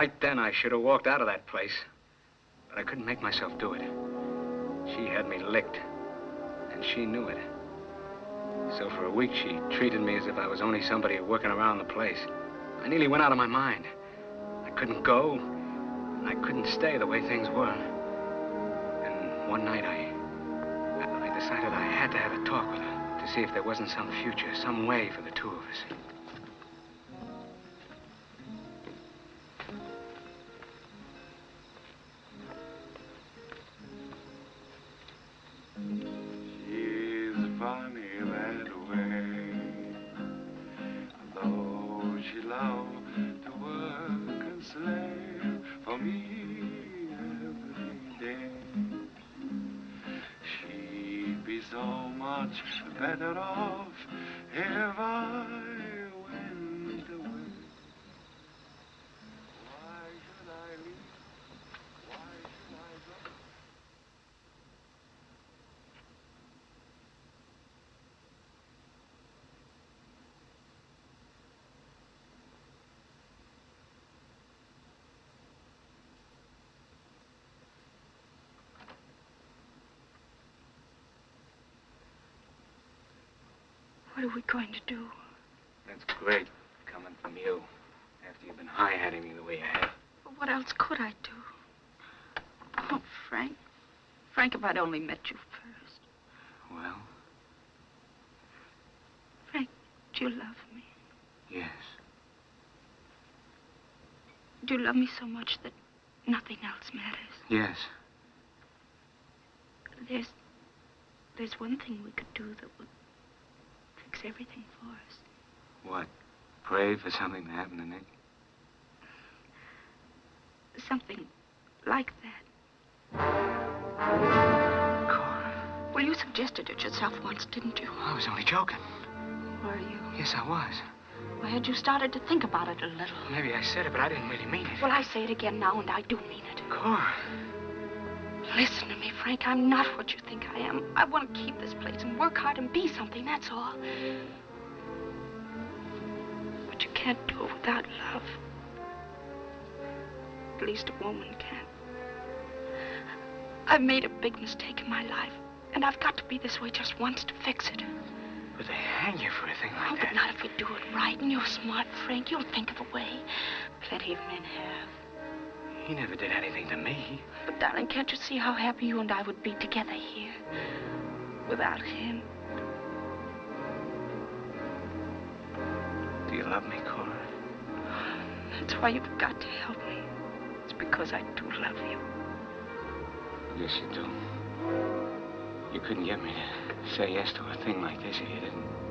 Right then, I should have walked out of that place. But I couldn't make myself do it. She had me licked, and she knew it. So for a week, she treated me as if I was only somebody working around the place. I nearly went out of my mind. I couldn't go, and I couldn't stay the way things were. And one night, I decided I had to have a talk with her to see if there wasn't some future, some way for the two of us. Better off if I went away. Why should I leave? Why should I go? What are we going to do? That's great, coming from you, after you've been high-hatting me the way you have. But what else could I do? Oh, Frank. Frank, if I'd only met you first. Well? Frank, do you love me? Yes. Do you love me so much that nothing else matters? Yes. There's one thing we could do that would fix everything for us. What? Pray for something to happen to Nick? Something like that. Cora. Well, you suggested it yourself once, didn't you? I was only joking. Were you? Yes, I was. Well, had you started to think about it a little? Maybe I said it, but I didn't really mean it. Well, I say it again now, and I do mean it. Cora. Listen to me, Frank. I'm not what you think I am. I want to keep this place and work hard and be something, that's all. But you can't do it without love. At least a woman can't. I've made a big mistake in my life, and I've got to be this way just once to fix it. But they hang you for a thing like Oh, that. but not if you do it right, and you're smart, Frank. You'll think of a way. Plenty of men have. He never did anything to me. But, darling, can't you see how happy you and I would be together here? Without him. Do you love me, Cora? That's why you've got to help me. It's because I do love you. Yes, you do. You couldn't get me to say yes to a thing like this if you didn't.